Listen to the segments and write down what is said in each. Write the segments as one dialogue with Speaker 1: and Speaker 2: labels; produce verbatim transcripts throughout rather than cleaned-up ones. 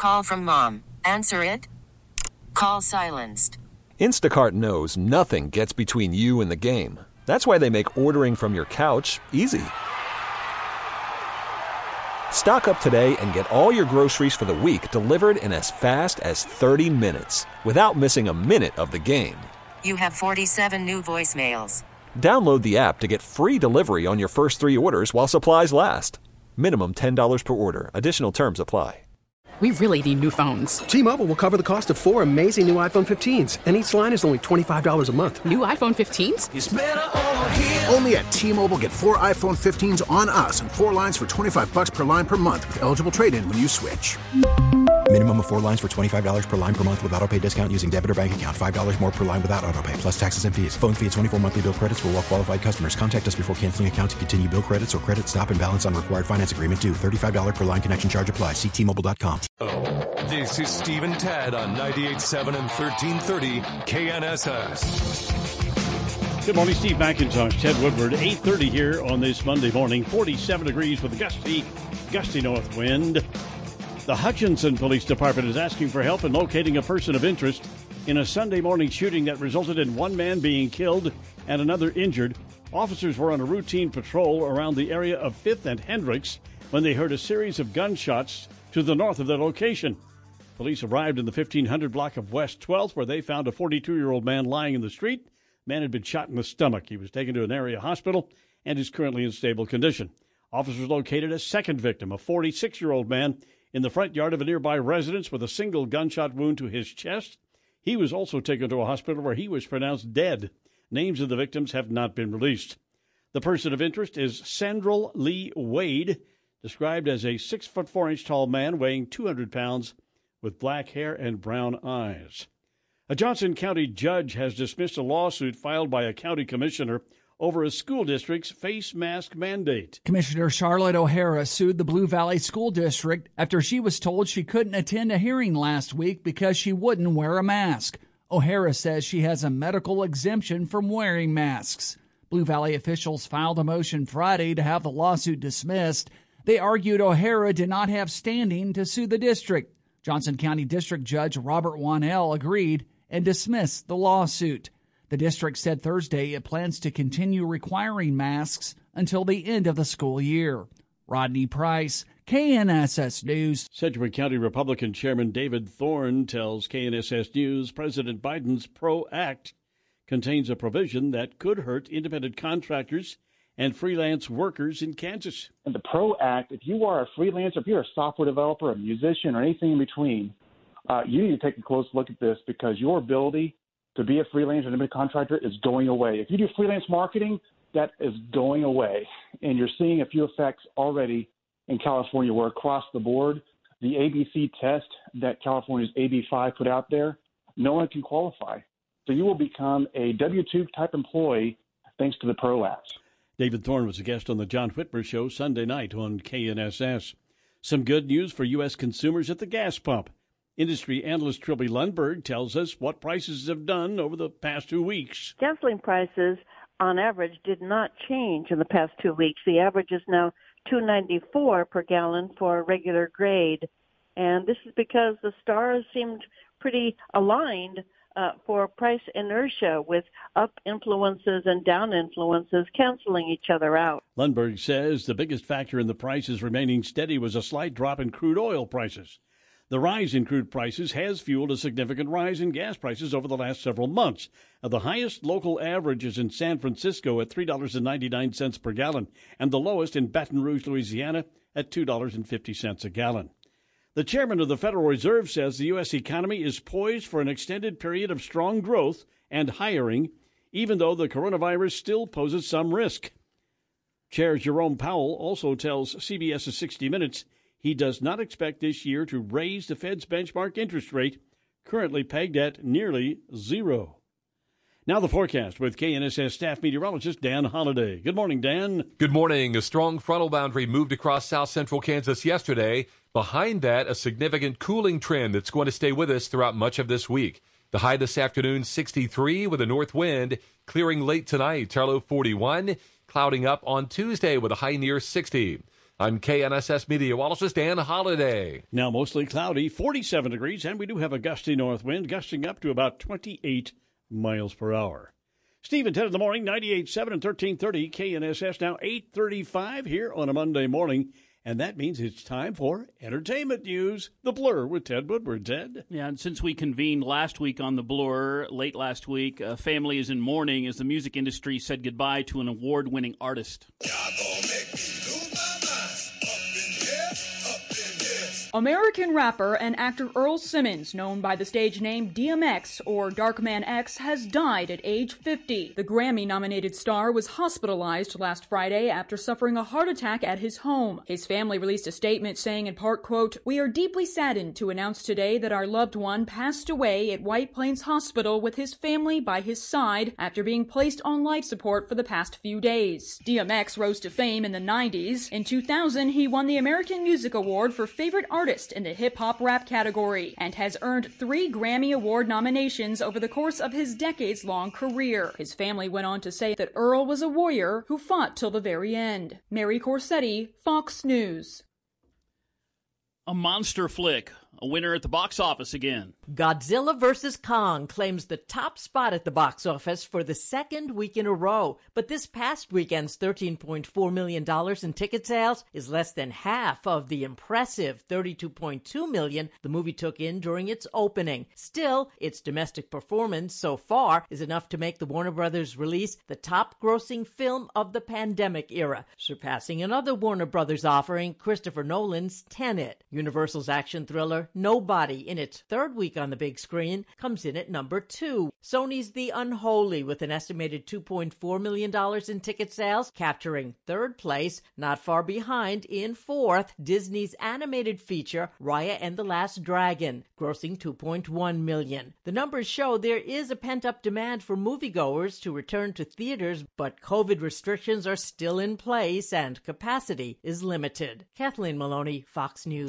Speaker 1: call from mom. Answer it. Call silenced.
Speaker 2: Instacart knows nothing gets between you and the game. That's why they make ordering from your couch easy. Stock up today and get all your groceries for the week delivered in as fast as thirty minutes without missing a minute of the game.
Speaker 1: You have forty-seven new voicemails.
Speaker 2: Download the app to get free delivery on your first three orders while supplies last. Minimum ten dollars per order. Additional terms apply.
Speaker 3: We really need new phones.
Speaker 4: T-Mobile will cover the cost of four amazing new iPhone fifteens, and each line is only twenty-five dollars a month.
Speaker 3: New iPhone fifteens?
Speaker 5: It's better over here.
Speaker 6: Only at T-Mobile, get four iPhone fifteens on us and four lines for twenty-five bucks per line per month with eligible trade-in when you switch.
Speaker 7: Minimum of four lines for twenty-five dollars per line per month with autopay discount using debit or bank account. five dollars more per line without autopay, plus taxes and fees. Phone fee at twenty-four monthly bill credits for well-qualified customers. Contact us before canceling account to continue bill credits or credit stop and balance on required finance agreement due. thirty-five dollars per line connection charge applies. See T Mobile dot com.
Speaker 8: Oh, this is Steve and Tad on ninety-eight point seven and thirteen thirty K N S S.
Speaker 9: Good morning, Steve McIntosh, Ted Woodward, eight thirty here on this Monday morning. forty-seven degrees with a gusty, gusty north wind. The Hutchinson Police Department is asking for help in locating a person of interest in a Sunday morning shooting that resulted in one man being killed and another injured. Officers were on a routine patrol around the area of fifth and Hendricks when they heard a series of gunshots to the north of their location. Police arrived in the fifteen hundred block of West twelfth, where they found a forty-two-year-old man lying in the street. The man had been shot in the stomach. He was taken to an area hospital and is currently in stable condition. Officers located a second victim, a forty-six-year-old man, in the front yard of a nearby residence with a single gunshot wound to his chest. He was also taken to a hospital where he was pronounced dead. Names of the victims have not been released. The person of interest is Sandrell Lee Wade, described as a six foot four inch tall man weighing two hundred pounds with black hair and brown eyes. A Johnson County judge has dismissed a lawsuit filed by a county commissioner over a school district's face mask mandate.
Speaker 10: Commissioner Charlotte O'Hara sued the Blue Valley School District after she was told she couldn't attend a hearing last week because she wouldn't wear a mask. O'Hara says she has a medical exemption from wearing masks. Blue Valley officials filed a motion Friday to have the lawsuit dismissed. They argued O'Hara did not have standing to sue the district. Johnson County District Judge Robert Wanell agreed and dismissed the lawsuit. The district said Thursday it plans to continue requiring masks until the end of the school year. Rodney Price, K N S S News.
Speaker 9: Sedgwick County Republican Chairman David Thorne tells K N S S News President Biden's PRO Act contains a provision that could hurt independent contractors and freelance workers in Kansas.
Speaker 11: And the PRO Act, if you are a freelancer, if you're a software developer, a musician, or anything in between, uh, you need to take a close look at this because your ability to be a freelance or independent contractor is going away. If you do freelance marketing, that is going away. And you're seeing a few effects already in California where across the board, the A B C test that California's A B five put out there, no one can qualify. So you will become a W two type employee thanks to the PRO Act.
Speaker 9: David Thorne was a guest on the John Whitmer Show Sunday night on K N S S. Some good news for U S consumers at the gas pump. Industry analyst Trilby Lundberg tells us what prices have done over the past two weeks.
Speaker 12: Gasoline prices, on average, did not change in the past two weeks. The average is now two ninety-four per gallon for regular grade. And this is because the stars seemed pretty aligned uh, for price inertia, with up influences and down influences canceling each other out.
Speaker 9: Lundberg says the biggest factor in the prices remaining steady was a slight drop in crude oil prices. The rise in crude prices has fueled a significant rise in gas prices over the last several months. Now, the highest local average is in San Francisco at three dollars and ninety-nine cents per gallon, and the lowest in Baton Rouge, Louisiana at two dollars and fifty cents a gallon. The chairman of the Federal Reserve says the U S economy is poised for an extended period of strong growth and hiring, even though the coronavirus still poses some risk. Chair Jerome Powell also tells CBS's sixty minutes he does not expect this year to raise the Fed's benchmark interest rate, currently pegged at nearly zero. Now the forecast with K N S S staff meteorologist Dan Holliday. Good morning, Dan.
Speaker 13: Good morning. A strong frontal boundary moved across south central Kansas yesterday. Behind that, a significant cooling trend that's going to stay with us throughout much of this week. The high this afternoon, sixty-three with a north wind, clearing late tonight, low forty-one, clouding up on Tuesday with a high near sixty. I'm K N S S meteorologist Dan Holliday.
Speaker 9: Now mostly cloudy, forty-seven degrees, and we do have a gusty north wind, gusting up to about twenty-eight miles per hour. Steve and Ted in the morning, ninety-eight point seven and thirteen thirty K N S S, now eight thirty-five here on a Monday morning. And that means it's time for entertainment news. The Blur with Ted Woodward. Ted?
Speaker 5: Yeah, and since we convened last week on The Blur, late last week, a family is in mourning as the music industry said goodbye to an award-winning artist.
Speaker 14: American rapper and actor Earl Simmons, known by the stage name D M X or Darkman X, has died at age fifty. The Grammy-nominated star was hospitalized last Friday after suffering a heart attack at his home. His family released a statement saying in part, quote, "We are deeply saddened to announce today that our loved one passed away at White Plains Hospital with his family by his side after being placed on life support for the past few days." D M X rose to fame in the nineties. In two thousand, he won the American Music Award for Favorite Artist in the hip-hop rap category and has earned three Grammy Award nominations over the course of his decades-long career. His family went on to say that Earl was a warrior who fought till the very end. Mary Corsetti, Fox News.
Speaker 5: A monster flick, a winner at the box office again.
Speaker 15: Godzilla versus. Kong claims the top spot at the box office for the second week in a row. But this past weekend's thirteen point four million dollars in ticket sales is less than half of the impressive thirty-two point two million dollars the movie took in during its opening. Still, its domestic performance so far is enough to make the Warner Brothers release the top-grossing film of the pandemic era, surpassing another Warner Brothers offering, Christopher Nolan's Tenet. Universal's action thriller Nobody, in its third week on the big screen, comes in at number two. Sony's The Unholy, with an estimated two point four million dollars in ticket sales, capturing third place. Not far behind, in fourth, Disney's animated feature Raya and the Last Dragon, grossing two point one million dollars. The numbers show there is a pent-up demand for moviegoers to return to theaters, but COVID restrictions are still in place and capacity is limited. Kathleen Maloney, Fox News.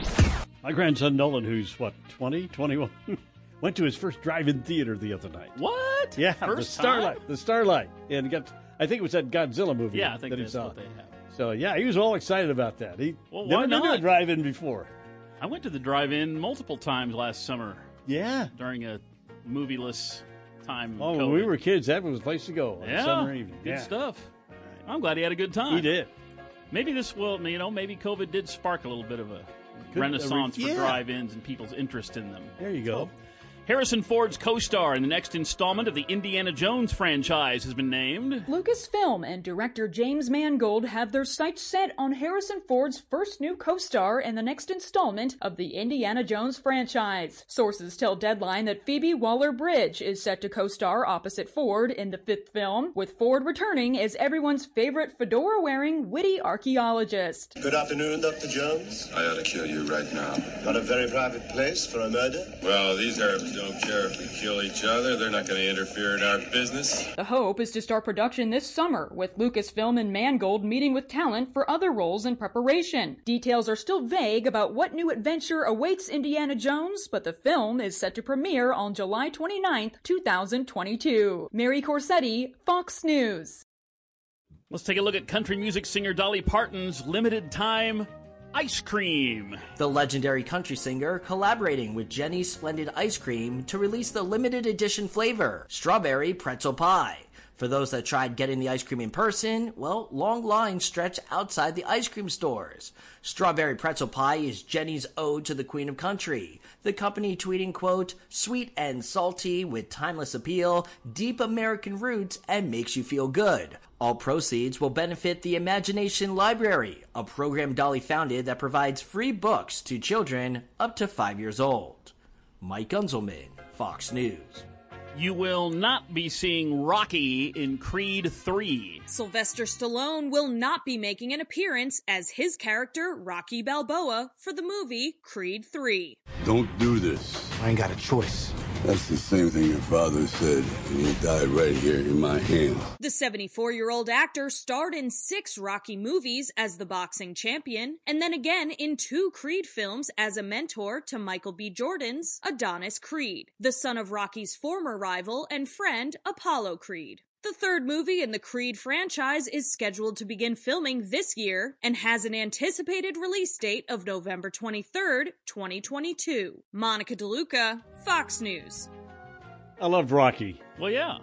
Speaker 9: My grandson Nolan, who's, what, twenty, twenty-one, went to his first drive-in theater the other night.
Speaker 5: What?
Speaker 9: Yeah,
Speaker 5: First
Speaker 9: the Starlight.
Speaker 5: time?
Speaker 9: The Starlight. And got, I think it was that Godzilla movie
Speaker 5: Yeah, I think
Speaker 9: that he
Speaker 5: that's
Speaker 9: saw.
Speaker 5: what they have.
Speaker 9: So, yeah, he was all excited about that. He
Speaker 5: Well,
Speaker 9: never
Speaker 5: why
Speaker 9: been to
Speaker 5: not?
Speaker 9: a drive-in before.
Speaker 5: I went to the drive-in multiple times last summer.
Speaker 9: Yeah.
Speaker 5: During a movieless time.
Speaker 9: Oh,
Speaker 5: COVID.
Speaker 9: when we were kids, that was the place to go on
Speaker 5: yeah,
Speaker 9: a summer evening.
Speaker 5: good
Speaker 9: yeah.
Speaker 5: stuff. I'm glad he had a good time.
Speaker 9: He did.
Speaker 5: Maybe this will, you know, maybe COVID did spark a little bit of a
Speaker 9: Could-
Speaker 5: renaissance
Speaker 9: a re-
Speaker 5: for
Speaker 9: yeah.
Speaker 5: drive-ins and people's interest in them.
Speaker 9: There you go.
Speaker 5: So, Harrison Ford's co-star in the next installment of the Indiana Jones franchise has been named.
Speaker 14: Lucasfilm and director James Mangold have their sights set on Harrison Ford's first new co-star in the next installment of the Indiana Jones franchise. Sources tell Deadline that Phoebe Waller-Bridge is set to co-star opposite Ford in the fifth film, with Ford returning as everyone's favorite fedora-wearing, witty archaeologist.
Speaker 16: Good afternoon, Doctor Jones.
Speaker 17: I ought to kill you right now.
Speaker 16: Not a very private place for a murder?
Speaker 17: Well, these Arabs don't care if we kill each other. They're not going to interfere in our business.
Speaker 14: The hope is to start production this summer, with Lucasfilm and Mangold meeting with talent for other roles in preparation. Details are still vague about what new adventure awaits Indiana Jones, but the film is set to premiere on July twenty-ninth, two thousand twenty-two. Mary Corsetti, Fox News.
Speaker 5: Let's take a look at country music singer Dolly Parton's limited time ice cream.
Speaker 18: The legendary country singer collaborating with Jenny's Splendid Ice Cream to release the limited edition flavor, Strawberry Pretzel Pie. For those that tried getting the ice cream in person, well, long lines stretch outside the ice cream stores. Strawberry Pretzel Pie is Jenny's ode to the Queen of Country. The company tweeting, quote, "Sweet and salty with timeless appeal, deep American roots, and makes you feel good. All proceeds will benefit the Imagination Library, a program Dolly founded that provides free books to children up to five years old." Mike Gunzelman, Fox News.
Speaker 5: You will not be seeing Rocky in Creed three.
Speaker 19: Sylvester Stallone will not be making an appearance as his character, Rocky Balboa, for the movie Creed three.
Speaker 20: Don't do this. I ain't got a choice. That's the same thing your father said, and he died right here in my hands.
Speaker 19: The seventy-four-year-old actor starred in six Rocky movies as the boxing champion, and then again in two Creed films as a mentor to Michael B. Jordan's Adonis Creed, the son of Rocky's former rival and friend Apollo Creed. The third movie in the Creed franchise is scheduled to begin filming this year and has an anticipated release date of November twenty-third, twenty twenty-two. Monica DeLuca, Fox News.
Speaker 9: I loved Rocky.
Speaker 5: Well, yeah.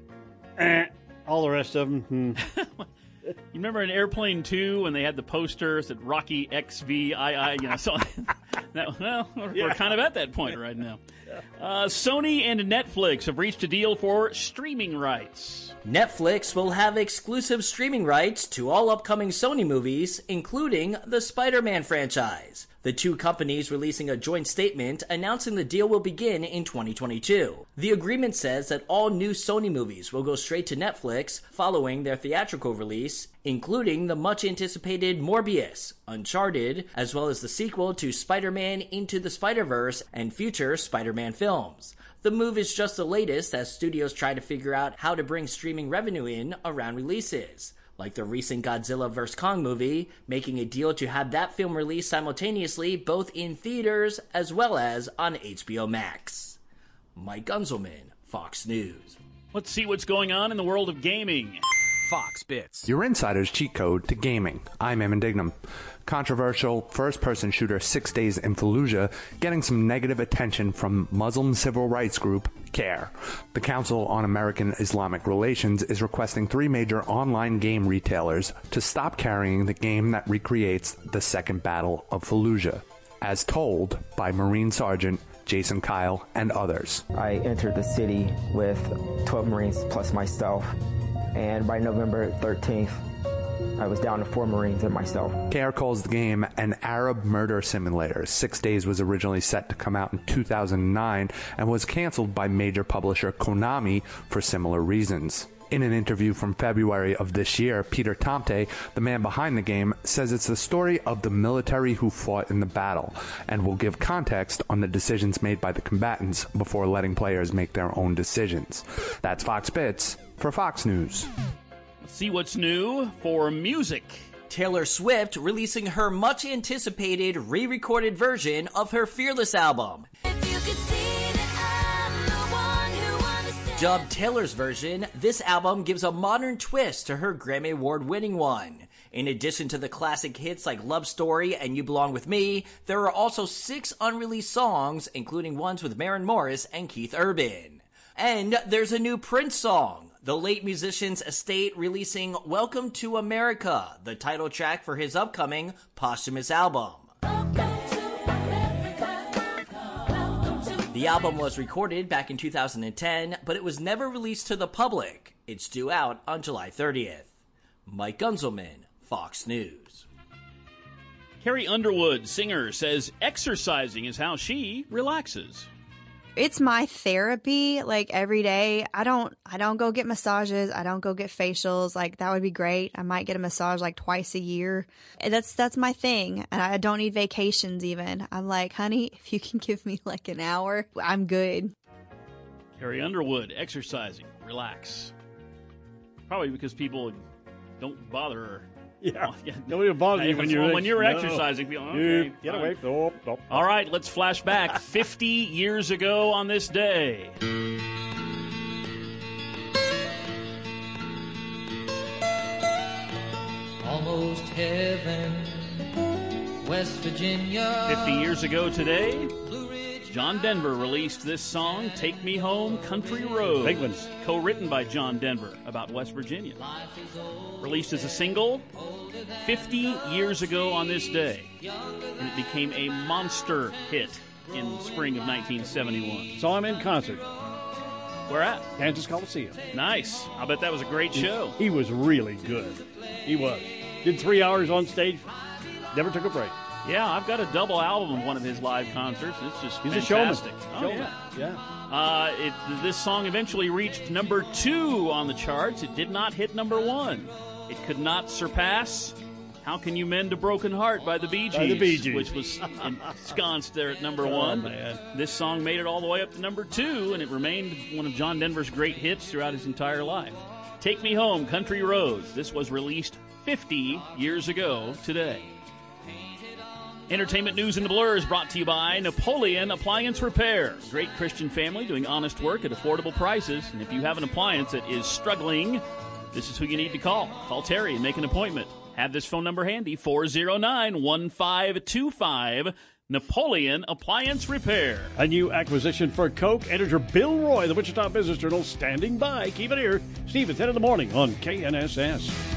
Speaker 9: Eh, all the rest of them. Hmm.
Speaker 5: You remember in Airplane two when they had the poster that Rocky X V I I, you know, so that, well, we're,
Speaker 9: Yeah.
Speaker 5: we're kind of at that point right now. Uh, Sony and Netflix have reached a deal for streaming rights.
Speaker 18: Netflix will have exclusive streaming rights to all upcoming Sony movies, including the Spider-Man franchise. The two companies releasing a joint statement announcing the deal will begin in twenty twenty-two. The agreement says that all new Sony movies will go straight to Netflix following their theatrical release, including the much-anticipated Morbius, Uncharted, as well as the sequel to Spider-Man Into the Spider-Verse and future Spider-Man films. The move is just the latest as studios try to figure out how to bring streaming revenue in around releases, like the recent Godzilla versus. Kong movie, making a deal to have that film released simultaneously both in theaters as well as on H B O Max. Mike Gunzelman, Fox News.
Speaker 5: Let's see what's going on in the world of gaming.
Speaker 21: Fox Bits. Your insider's cheat code to gaming. I'm Eamon Dignam. Controversial first-person shooter Six Days in Fallujah getting some negative attention from Muslim civil rights group CARE. The Council on American Islamic Relations is requesting three major online game retailers to stop carrying the game that recreates the Second Battle of Fallujah, as told by Marine Sergeant Jason Kyle and others.
Speaker 22: I entered the city with twelve Marines plus myself, and by November thirteenth, I was down to four Marines and myself.
Speaker 21: CARE calls the game an Arab murder simulator. Six Days was originally set to come out in two thousand nine and was canceled by major publisher Konami for similar reasons. In an interview from February of this year, Peter Tomte, the man behind the game, says it's the story of the military who fought in the battle and will give context on the decisions made by the combatants before letting players make their own decisions. That's Fox Bits for Fox News.
Speaker 5: Let's see what's new for music.
Speaker 18: Taylor Swift releasing her much-anticipated re-recorded version of her Fearless album. Dubbed Taylor's version, this album gives a modern twist to her Grammy Award-winning one. In addition to the classic hits like Love Story and You Belong With Me, there are also six unreleased songs, including ones with Maren Morris and Keith Urban. And there's a new Prince song. The late musician's estate releasing Welcome to America, the title track for his upcoming posthumous album. The album was recorded back in two thousand ten, but it was never released to the public. It's due out on July thirtieth. Mike Gunzelman, Fox News.
Speaker 5: Carrie Underwood, singer, says exercising is how she relaxes.
Speaker 23: It's my therapy, like every day. I don't, I don't go get massages. I don't go get facials. Like that would be great. I might get a massage like twice a year. And that's, that's my thing. And I don't need vacations even. I'm like, honey, if you can give me like an hour, I'm good.
Speaker 5: Carrie Underwood, exercising, relax. Probably because people don't bother her.
Speaker 9: Yeah, yeah. Nobody will bother you when you're
Speaker 5: when you're
Speaker 9: no.
Speaker 5: exercising. People, okay,
Speaker 9: you get away. Oh, oh.
Speaker 5: All right, let's flash back fifty years ago on this day.
Speaker 24: Almost heaven, West Virginia.
Speaker 5: fifty years ago today, John Denver released this song, Take Me Home, Country Road.
Speaker 9: Big ones.
Speaker 5: Co-written by John Denver about West Virginia. Released as a single fifty years ago on this day. And it became a monster hit in spring of nineteen seventy-one.
Speaker 9: Saw him in concert.
Speaker 5: Where at?
Speaker 9: Kansas Coliseum.
Speaker 5: Nice. I bet that was a great show.
Speaker 9: He, he was really good. He was. Did three hours on stage. Never took a break.
Speaker 5: Yeah, I've got a double album of one of his live concerts. It's just
Speaker 9: He's
Speaker 5: fantastic.
Speaker 9: a showman.
Speaker 5: Oh,
Speaker 9: showman.
Speaker 5: yeah.
Speaker 9: Yeah.
Speaker 5: Uh, it, this song eventually reached number two on the charts. It did not hit number one. It could not surpass How Can You Mend a Broken Heart by the Bee Gees,
Speaker 9: by the Bee Gees.
Speaker 5: which was ensconced there at number
Speaker 9: oh,
Speaker 5: one.
Speaker 9: Man.
Speaker 5: This song made it all the way up to number two, and it remained one of John Denver's great hits throughout his entire life. Take Me Home, Country Roads. This was released fifty years ago today. Entertainment news in the blur is brought to you by Napoleon Appliance Repair. Great Christian family doing honest work at affordable prices. And if you have an appliance that is struggling, this is who you need to call. Call Terry and make an appointment. Have this phone number handy, four oh nine, one five two five. Napoleon Appliance Repair.
Speaker 9: A new acquisition for Coke. Editor Bill Roy, the Wichita Business Journal, standing by. Keep it here. Steve, at ten in the morning on K N S S.